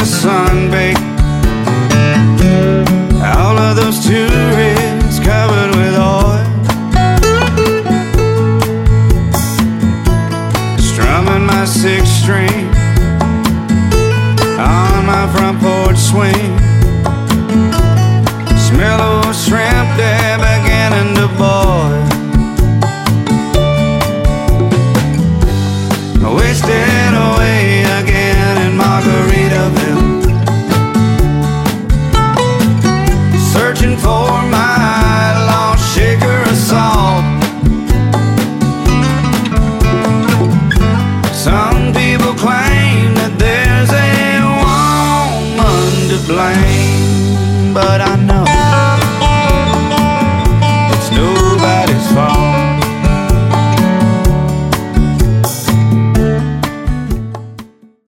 sunbaked. All of those tourists covered with oil, strumming my sixth string on my front porch swing. Smell of shrimp, they're beginning to boil. Wasted away again in Margaritaville, searching for my lost shaker of salt. Some people claim that there's a woman to blame, but I know